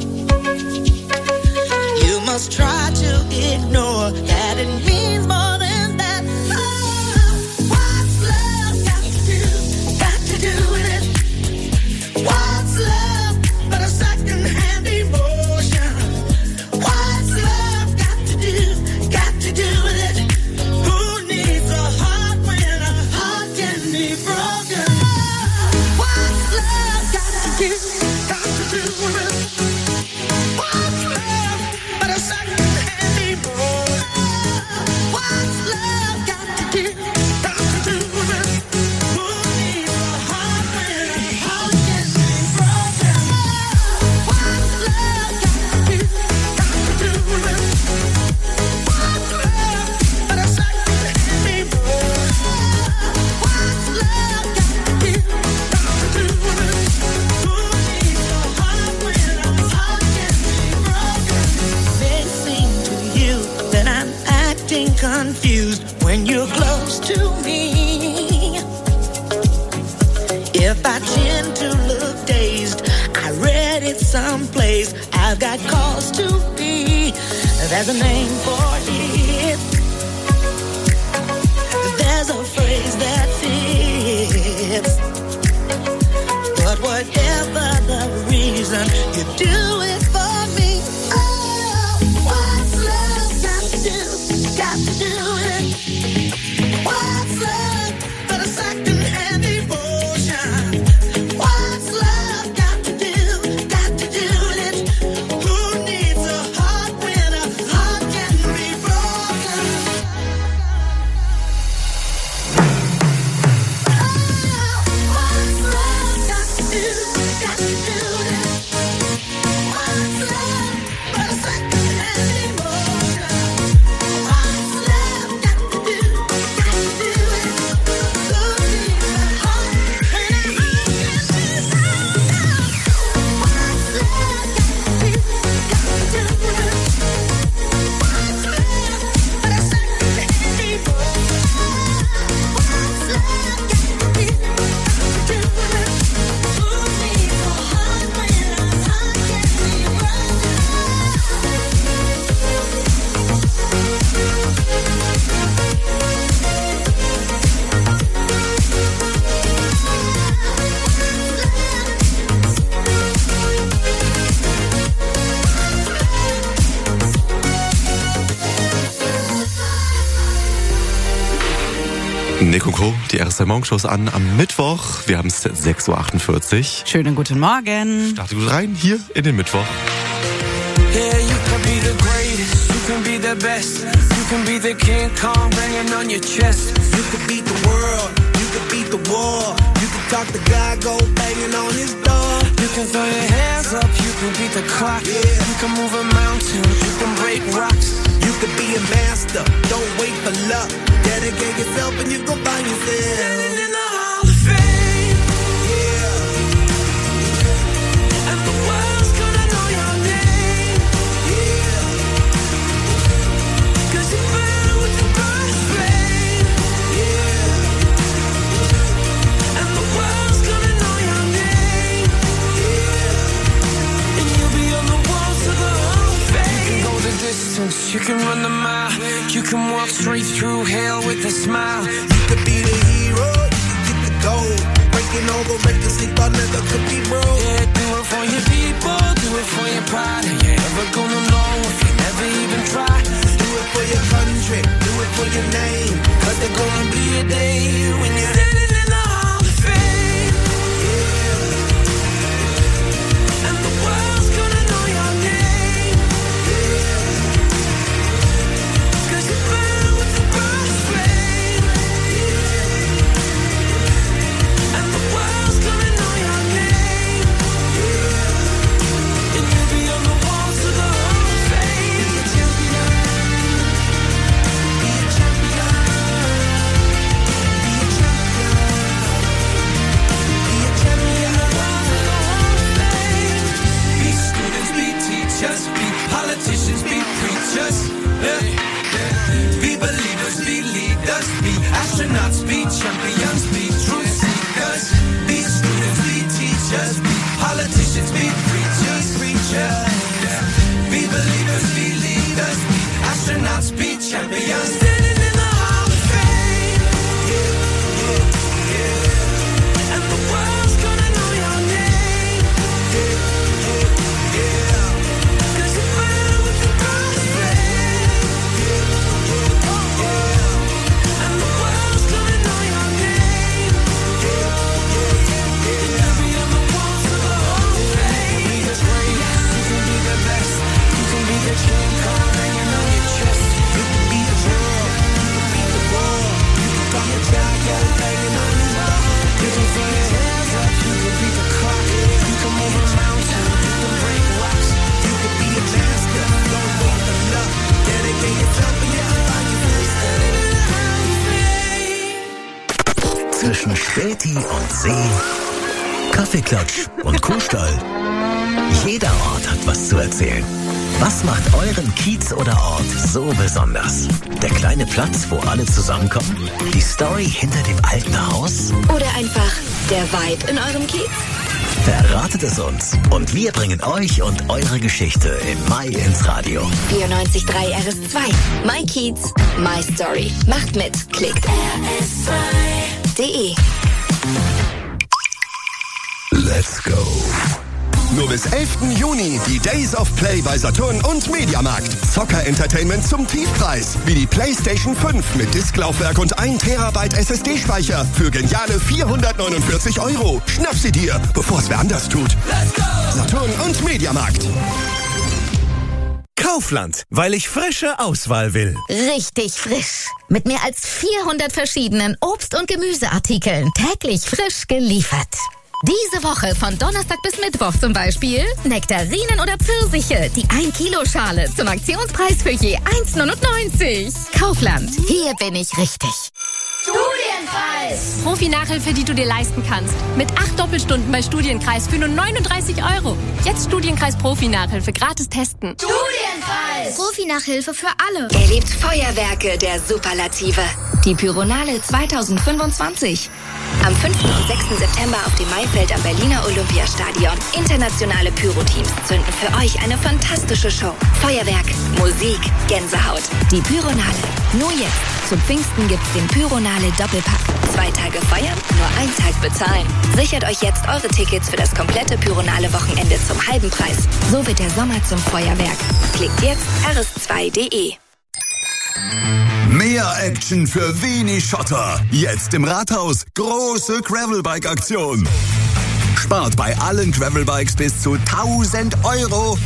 You must try to ignore that it means more than that. What's love got to do with it? What's love but a second-hand emotion? What's love got to do with it? Who needs a heart when a heart can be broken? What's love got to do with it? What's love but a second-hand emotion? What's love got to do with it? Who needs a heart when a heart can be broken? What's love got to do with it? What's love but a second-hand emotion? What's love got to do with it? Who needs a heart when a heart can be broken? May seem to you that I'm acting confused when you're close to me. If I tend to look dazed, I read it someplace. I've got cause to be. There's a name for it. There's a phrase that fits. But whatever the reason, you do it for me. Oh, what's love got to do with it? What's love but a second-hand emotion? What's love got to do with it? Who needs a heart when a heart can be broken? What's love got to do with it? What's love but a second-hand emotion? What's love got to do with it? Who needs a heart when a heart can be broken? What's love got to do with it? What's love but a second-hand emotion? What's love got to do with it? Who needs a heart when a heart can be Nick und Co., die RS2 Morgenshows an am Mittwoch. Wir haben es 6.48 Uhr. Schönen guten Morgen. Starte gut rein hier in den Mittwoch. Yeah, you can be the greatest, you can be the best, you can be the King Kong banging on your chest. You could beat the world, you could beat the war. You could talk to God, go banging on his door. You can throw your hands up, you can beat the clock. You can move a mountain, you can break rocks. You could be a master, don't wait for luck. Dedicate yourself and you gon' find yourself Standing in the Hall of Fame. Yeah. And the world's gonna know your name. Yeah. 'Cause you burn with the brightest flame. Yeah. And the world's gonna know your name. Yeah. And you'll be on the walls of the Hall of Fame. You can go the distance, you can run the mile. You can walk straight through hell with a smile. You could be the hero, you could get the gold. Breaking all the records they thought never could be broke. Yeah, do it for your people, do it for your pride. And you're never gonna know if you never even try. Do it for your country. day when you're standing in the Hall of Fame. And the world's gonna know your name. 'Cause you burn with the brightest flame. And the world's gonna know your name. And you'll be on the walls of the Hall of Fame. Be a champion. Be a champion. Be a champion. Be a champion. The walls of the Hall of Fame. Be students, be teachers, be politicians, be preachers. Be believers, be leaders, be astronauts, be champions, be truth seekers. Be students, be teachers, be politicians, be preachers, Be believers, be leaders, be astronauts, be champions. Standing in the Hall of Fame. And the world's gonna know your name. 'Cause you burn with the brightest flame. And the world's gonna know your name. And you'll be on the walls of the Hall of Fame. You can be the greatest, you can be the best. You can be the king, card hanging on your chest. You can be the world, you can be the world. You can be a giant hanging on your wall. You can throw your hands up, you can be the clock. You can move a mountain, you can break rocks. You can be a master, don't walk the luck. Dedicate yourself to your life, you can stand in the Hall of Fame. Zwischen Späti und See, Kaffeeklatsch und Kuhstall. Jeder Ort hat was zu erzählen. Was macht euren Kiez oder Ort so besonders? Der kleine Platz, wo alle zusammenkommen? Die Story hinter dem alten Haus? Oder einfach der Vibe in eurem Kiez? Verratet es uns und wir bringen euch und eure Geschichte im Mai ins Radio. 94.3 RS2. My Kiez, My Story. Macht mit. Klickt rs2.de. Let's go. Nur bis 11. Juni die Days of Play bei Saturn und Mediamarkt. Zocker-Entertainment zum Tiefpreis. Wie die PlayStation 5 mit Disklaufwerk und 1 Terabyte SSD-Speicher für geniale 449 €. Schnapp sie dir, bevor es wer anders tut. Saturn und Mediamarkt. Kaufland, weil ich frische Auswahl will. Richtig frisch. Mit mehr als 400 verschiedenen Obst- und Gemüseartikeln. Täglich frisch geliefert. Diese Woche von Donnerstag bis Mittwoch zum Beispiel Nektarinen oder Pfirsiche, die 1-Kilo-Schale zum Aktionspreis für je 1,99. Kaufland, hier bin ich richtig. Studienkreis! Profi-Nachhilfe, die du dir leisten kannst. Mit 8 Doppelstunden bei Studienkreis für nur 39 €. Jetzt Studienkreis Profi-Nachhilfe gratis testen. Studienkreis! Profi-Nachhilfe für alle. Erlebt Feuerwerke der Superlative. Die Pyronale 2025. Am 5. und 6. September auf dem Maifeld am Berliner Olympiastadion. Internationale Pyro-Teams zünden für euch eine fantastische Show. Feuerwerk, Musik, Gänsehaut. Die Pyronale. Nur jetzt. Zum Pfingsten gibt's den Pyronale Doppelpack. 2 Tage feiern, nur 1 Tag bezahlen. Sichert euch jetzt eure Tickets für das komplette Pyronale Wochenende zum halben Preis. So wird der Sommer zum Feuerwerk. Klickt jetzt rs2.de. Mehr Action für wenig Schotter. Jetzt im Rathaus. Große Gravelbike-Aktion. Spart bei allen Gravelbikes bis zu 1.000 €.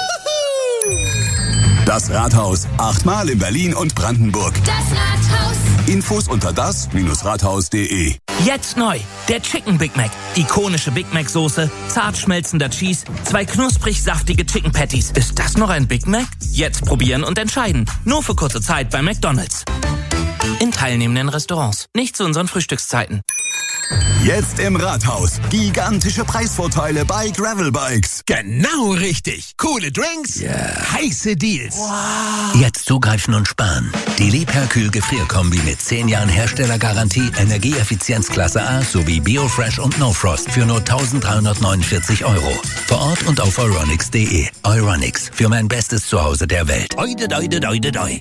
Das Rathaus. 8-mal in Berlin und Brandenburg. Das Rathaus. Infos unter das-rathaus.de. Jetzt neu, der Chicken Big Mac. Ikonische Big Mac Soße, zart schmelzender Cheese, 2 knusprig saftige Chicken Patties. Ist das noch ein Big Mac? Jetzt probieren und entscheiden. Nur für kurze Zeit bei McDonald's. In teilnehmenden Restaurants. Nicht zu unseren Frühstückszeiten. Jetzt im Rathaus. Gigantische Preisvorteile bei Gravelbikes. Genau richtig. Coole Drinks, heiße Deals. Jetzt zugreifen und sparen. Die Liebherr-Kühl Gefrierkombi mit 10 Jahren Herstellergarantie, Energieeffizienz Klasse A sowie Biofresh und No Frost für nur 1.349 €. Vor Ort und auf euronics.de. Euronics, für mein bestes Zuhause der Welt. Oide, doide, doide, doi.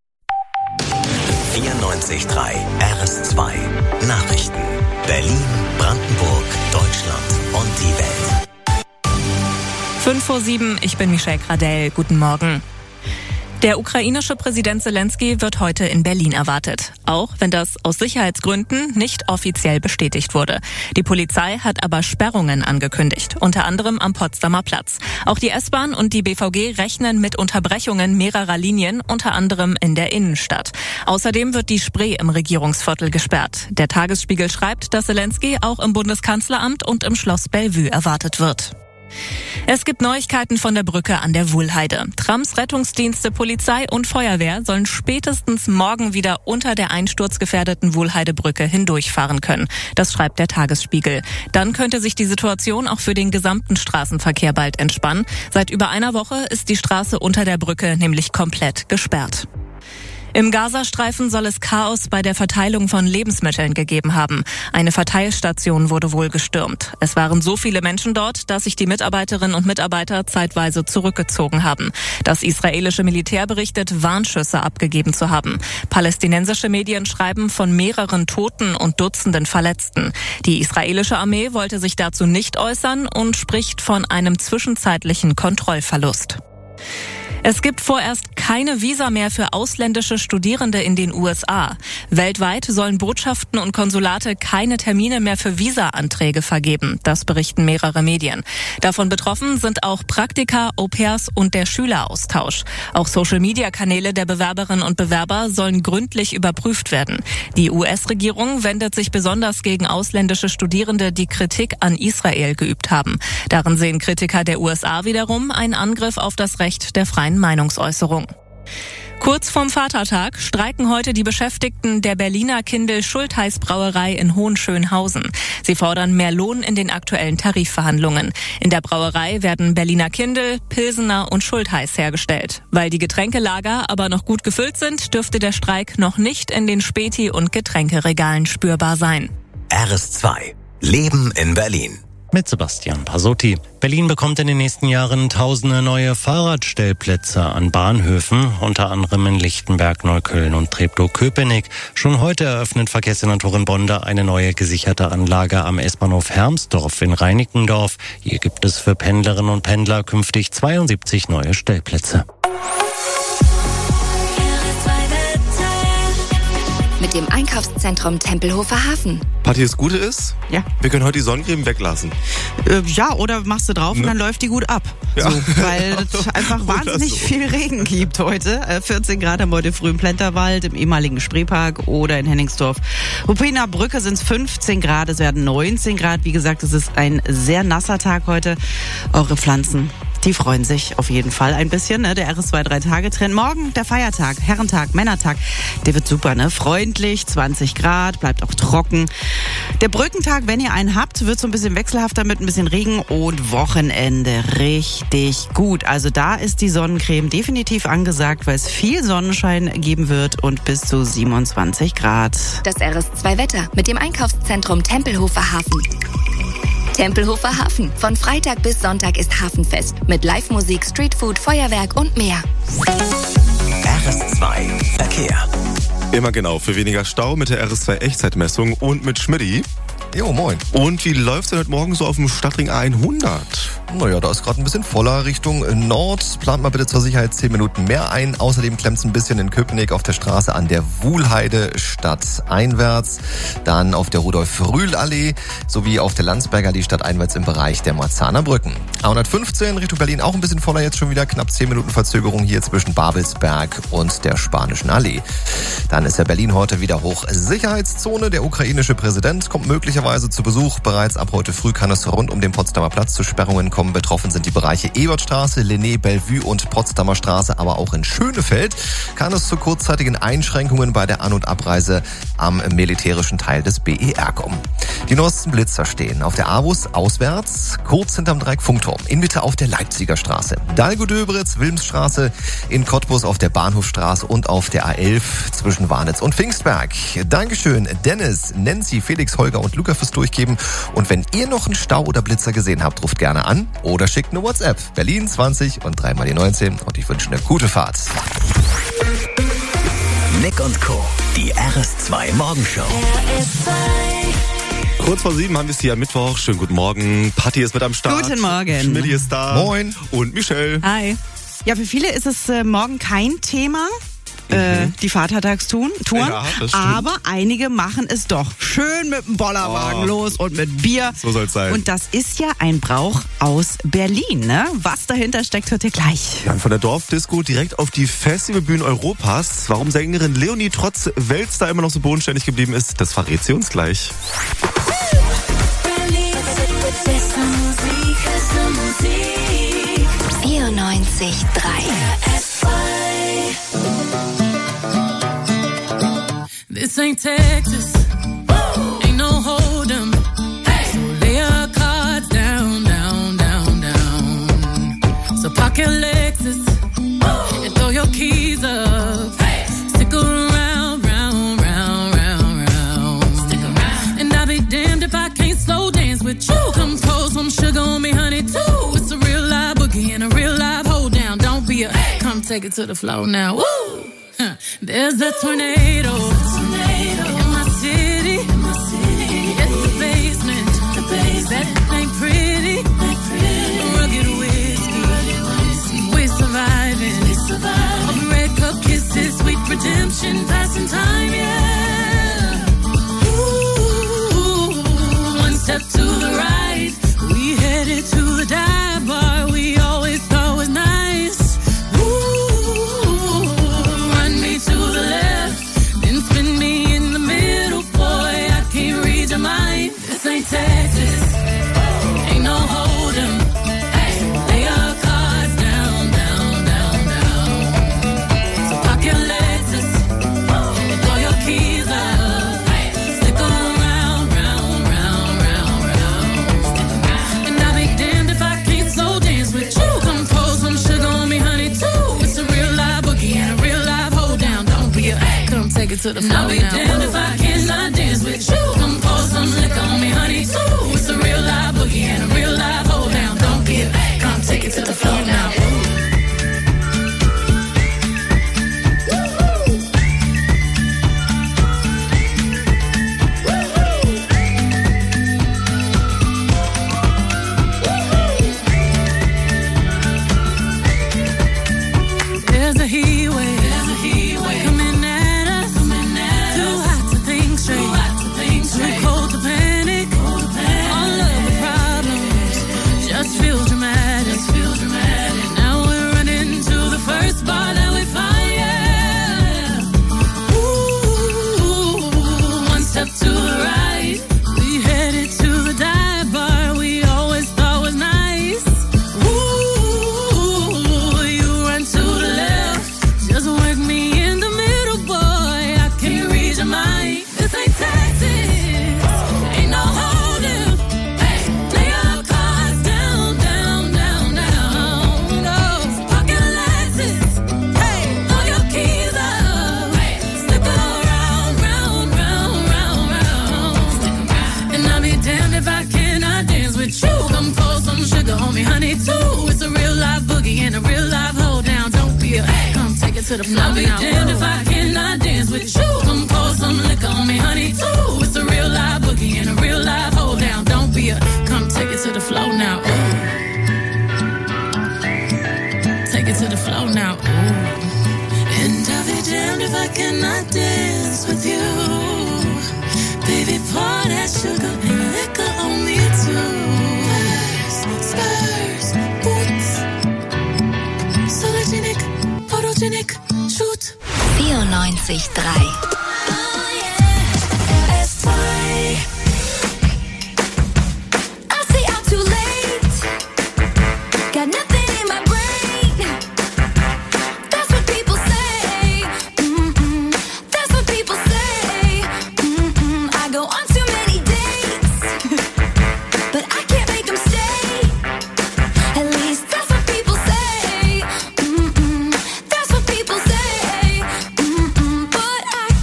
94.3 RS2 Nachrichten. Berlin, Brandenburg, Deutschland und die Welt. 5:07 Uhr, ich bin Michelle Gradell. Guten Morgen. Der ukrainische Präsident Zelensky wird heute in Berlin erwartet. Auch wenn das aus Sicherheitsgründen nicht offiziell bestätigt wurde. Die Polizei hat aber Sperrungen angekündigt, unter anderem am Potsdamer Platz. Auch die S-Bahn und die BVG rechnen mit Unterbrechungen mehrerer Linien, unter anderem in der Innenstadt. Außerdem wird die Spree im Regierungsviertel gesperrt. Der Tagesspiegel schreibt, dass Zelensky auch im Bundeskanzleramt und im Schloss Bellevue erwartet wird. Es gibt Neuigkeiten von der Brücke an der Wuhlheide. Trams, Rettungsdienste, Polizei und Feuerwehr sollen spätestens morgen wieder unter der einsturzgefährdeten Wuhlheidebrücke hindurchfahren können. Das schreibt der Tagesspiegel. Dann könnte sich die Situation auch für den gesamten Straßenverkehr bald entspannen. Seit über einer Woche ist die Straße unter der Brücke nämlich komplett gesperrt. Im Gazastreifen soll es Chaos bei der Verteilung von Lebensmitteln gegeben haben. Eine Verteilstation wurde wohl gestürmt. Es waren so viele Menschen dort, dass sich die Mitarbeiterinnen und Mitarbeiter zeitweise zurückgezogen haben. Das israelische Militär berichtet, Warnschüsse abgegeben zu haben. Palästinensische Medien schreiben von mehreren Toten und Dutzenden Verletzten. Die israelische Armee wollte sich dazu nicht äußern und spricht von einem zwischenzeitlichen Kontrollverlust. Es gibt vorerst keine Visa mehr für ausländische Studierende in den USA. Weltweit sollen Botschaften und Konsulate keine Termine mehr für Visa-Anträge vergeben. Das berichten mehrere Medien. Davon betroffen sind auch Praktika, Au-pairs und der Schüleraustausch. Auch Social-Media-Kanäle der Bewerberinnen und Bewerber sollen gründlich überprüft werden. Die US-Regierung wendet sich besonders gegen ausländische Studierende, die Kritik an Israel geübt haben. Darin sehen Kritiker der USA wiederum einen Angriff auf das Recht der freien Meinungsäußerung. Kurz vorm Vatertag streiken heute die Beschäftigten der Berliner Kindl-Schultheiß-Brauerei in Hohenschönhausen. Sie fordern mehr Lohn in den aktuellen Tarifverhandlungen. In der Brauerei werden Berliner Kindl, Pilsener und Schultheiß hergestellt. Weil die Getränkelager aber noch gut gefüllt sind, dürfte der Streik noch nicht in den Späti- und Getränkeregalen spürbar sein. RS2. Leben in Berlin. Mit Sebastian Pasotti. Berlin bekommt in den nächsten Jahren tausende neue Fahrradstellplätze an Bahnhöfen, unter anderem in Lichtenberg, Neukölln und Treptow-Köpenick. Schon heute eröffnet Verkehrssenatorin Bonde eine neue gesicherte Anlage am S-Bahnhof Hermsdorf in Reinickendorf. Hier gibt es für Pendlerinnen und Pendler künftig 72 neue Stellplätze. Mit dem Einkaufszentrum Tempelhofer Hafen. Patti, das Gute ist, ja, wir können heute die Sonnencreme weglassen. Ja, oder machst du drauf und dann läuft die gut ab. Ja. So, weil es einfach wahnsinnig viel Regen gibt heute. 14 Grad haben wir heute früh im Plenterwald, im ehemaligen Spreepark oder in Henningsdorf. Ruppiner Brücke sind es 15 Grad, es werden 19 Grad. Wie gesagt, es ist ein sehr nasser Tag heute. Eure Pflanzen, die freuen sich auf jeden Fall ein bisschen, ne? Der RS2-3-Tage-Trend. Morgen der Feiertag, Herrentag, Männertag. Der wird super, ne? Freundlich, 20 Grad, bleibt auch trocken. Der Brückentag, wenn ihr einen habt, wird so ein bisschen wechselhafter mit ein bisschen Regen und Wochenende richtig gut. Also da ist die Sonnencreme definitiv angesagt, weil es viel Sonnenschein geben wird und bis zu 27 Grad. Das RS2-Wetter mit dem Einkaufszentrum Tempelhofer Hafen. Tempelhofer Hafen. Von Freitag bis Sonntag ist Hafenfest. Mit Live-Musik, Streetfood, Feuerwerk und mehr. RS2 Verkehr. Immer genau, für weniger Stau mit der RS2-Echtzeitmessung und mit Schmidti. Jo, moin. Und wie läuft's denn heute Morgen so auf dem Stadtring A100? Naja, da ist gerade ein bisschen voller Richtung Nord. Plant mal bitte zur Sicherheit 10 Minuten mehr ein. Außerdem klemmt's ein bisschen in Köpenick auf der Straße an der Wuhlheide stadteinwärts. Dann auf der Rudolf-Rühl-Allee sowie auf der Landsberger Allee stadteinwärts im Bereich der Marzahner Brücken. A115 Richtung Berlin auch ein bisschen voller jetzt schon wieder. Knapp 10 Minuten Verzögerung hier zwischen Babelsberg und der Spanischen Allee. Dann ist ja Berlin heute wieder Hochsicherheitszone. Der ukrainische Präsident kommt möglicherweise zu Besuch. Bereits ab heute früh kann es rund um den Potsdamer Platz zu Sperrungen kommen. Betroffen sind die Bereiche Ebertstraße, Linné, Bellevue und Potsdamer Straße. Aber auch in Schönefeld kann es zu kurzzeitigen Einschränkungen bei der An- und Abreise am militärischen Teil des BER kommen. Die neuesten Blitzer stehen auf der Avus auswärts, kurz hinterm Dreieck Funkturm, in Mitte auf der Leipziger Straße, Dahlgow-Döberitz, Wilmsstraße, in Cottbus auf der Bahnhofstraße und auf der A11 zwischen Warnitz und Pfingstberg. Dankeschön, Dennis, Nancy, Felix, Holger und Luca fürs Durchgeben. Und wenn ihr noch einen Stau oder Blitzer gesehen habt, ruft gerne an oder schickt eine WhatsApp. Berlin 20 und 3 mal die 19 und ich wünsche eine gute Fahrt. Nick und Co., die RS2 Morgenshow. Kurz vor 7 haben wir es hier am Mittwoch. Schönen guten Morgen. Patti ist mit am Start. Guten Morgen. Schmidti ist da. Moin. Und Michelle. Hi. Ja, für viele ist es morgen kein Thema. Die Vatertagstouren. Ja, das stimmt. Aber einige machen es doch. Schön mit dem Bollerwagen los und mit Bier. So soll's sein. Und das ist ja ein Brauch aus Berlin, ne? Was dahinter steckt, hört ihr gleich. Ja, und von der Dorfdisco direkt auf die Festivalbühnen Europas. Warum Sängerin Leonie trotz Weltstar immer noch so bodenständig geblieben ist, das verrät sie uns gleich. 94.3 This ain't Texas, ain't no hold 'em. So lay your cards down, down, down, down. So park your Lexus and throw your keys up. Stick around, round, round, round, round. Stick around. And I'll be damned if I can't slow dance with you. Come pour some sugar on me, honey, too. It's a real live boogie and a real live hold down. Don't be a, come take it to the floor now. Woo! There's a tornado in my city. It's the basement. That ain't pretty. Rugged whiskey. We're surviving. All the red cup kisses, sweet redemption, passing time, yeah. Ooh, one step to the right. We headed to the dive bar we always thought was nice. This ain't Texas, ain't no hold 'em. Lay your cards down, down, down, down. So park your Lexus and throw your keys up. Stick around, round, round, round, round. And I'll be damned if I can't slow dance with you. Come pour some sugar on me, honey, too. It's a real live boogie and a real live hold down. Don't be a, come take it to the floor now. I'll be damned if I cannot dance with you. Come pour some liquor on me, honey, too. It's a real live boogie and a real live hold down. Don't be a, come take it to the floor now. There's a heat wave coming at us. Too hot to think straight. Too cold to panic. All of the problems just feel dramatic. Now we're running to the first bar that we find. Yeah. Ooh, one step to the right. We headed to the dive bar we always thought was nice. Ooh, you run to the left. Just work me in the middle, boy. I can't read your mind. This ain't Texas, ain't no holding. Lay your cards down, down, down, down. No, pocket Lexus. Throw your keys up. Stick around, round, round, round, round. And I'll be damned if I cannot dance with you. Come pour some sugar on me, honey, too. It's a real live boogie and a real live hold down. Don't be a, come take it to the floor. I'll be damned if I cannot dance with you. Come pour some liquor on me, honey, too. It's a real live boogie and a real live hold down. Don't be a, come take it to the floor now. Ooh. Take it to the floor now. Ooh. And I'll be damned if I cannot dance with you. Baby, pour that sugar and liquor on me too. Skirts, boots, sologenic, photogenic, shoot. 94.3 I stay out too late. Got nothing in my brain. That's what people say. That's what people say. I go on too many dates, but I can't make them stay. At least that's what people say. That's what people say. But I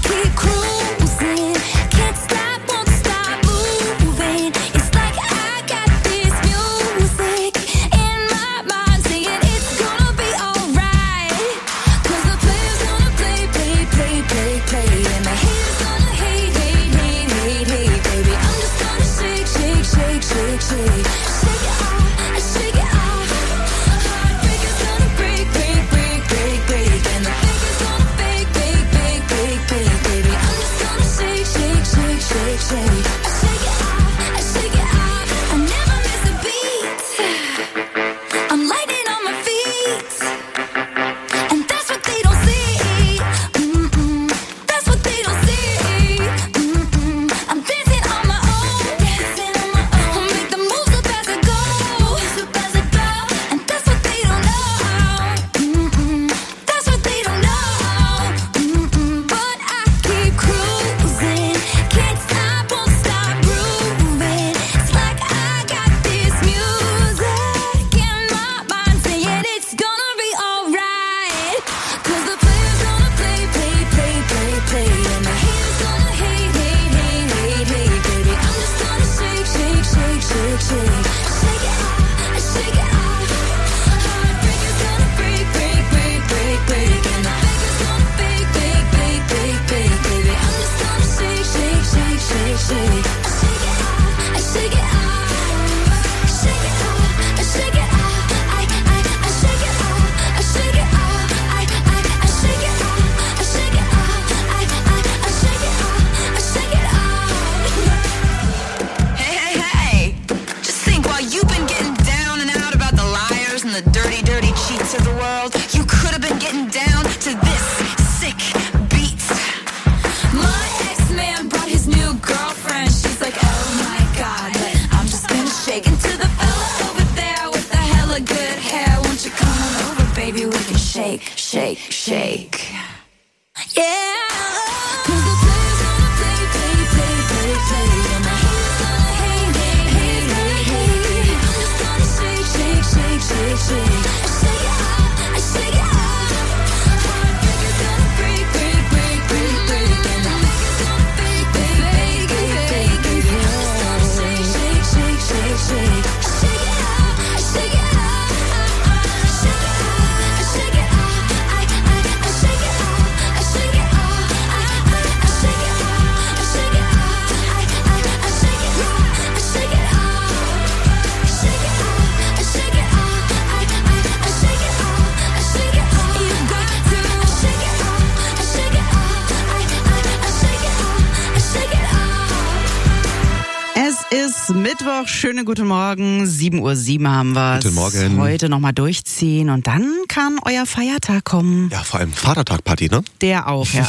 Mittwoch, schönen guten Morgen, 7:07 Uhr haben wir. Guten Morgen. Heute nochmal durchziehen und dann kann euer Feiertag kommen. Ja, vor allem Vatertag-Party, ne? Der auch, ja.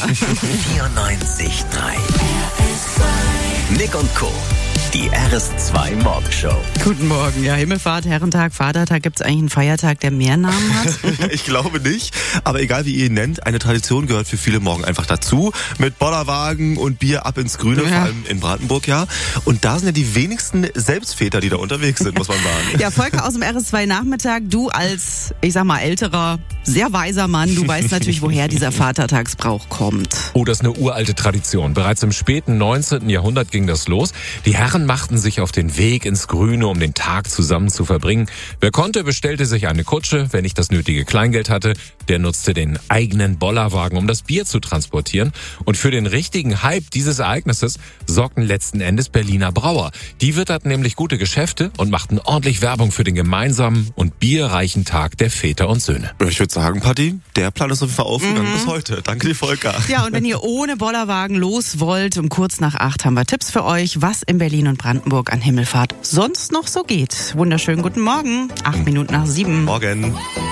94.3 Nick und Co. Die RS2 Morgenshow. Guten Morgen. Ja, Himmelfahrt, Herrentag, Vatertag. Gibt's eigentlich einen Feiertag, der mehr Namen hat? Ich glaube nicht. Aber egal wie ihr ihn nennt, eine Tradition gehört für viele morgen einfach dazu. Mit Bollerwagen und Bier ab ins Grüne, vor allem in Brandenburg, ja. Und da sind ja die wenigsten Selbstväter, die da unterwegs sind, muss man sagen. Ja, Volker aus dem RS2 Nachmittag. Du als, ich sag mal, älterer, sehr weiser Mann, du weißt natürlich, woher dieser Vatertagsbrauch kommt. Oh, das ist eine uralte Tradition. Bereits im späten 19. Jahrhundert ging das los. Die Herren machten sich auf den Weg ins Grüne, um den Tag zusammen zu verbringen. Wer konnte, bestellte sich eine Kutsche. Wer nicht das nötige Kleingeld hatte, der nutzte den eigenen Bollerwagen, um das Bier zu transportieren. Und für den richtigen Hype dieses Ereignisses sorgten letzten Endes Berliner Brauer. Die witterten nämlich gute Geschäfte und machten ordentlich Werbung für den gemeinsamen und bierreichen Tag der Väter und Söhne. Ich würde sagen, Patti, der Plan ist auf jeden Fall aufgegangen bis heute. Danke dir, Volker. Ja, und wenn ihr ohne Bollerwagen los wollt, um kurz nach 8 haben wir Tipps für euch, was in Berlin und Brandenburg an Himmelfahrt sonst noch so geht. Wunderschönen guten Morgen, 8 Minuten nach 7. Morgen.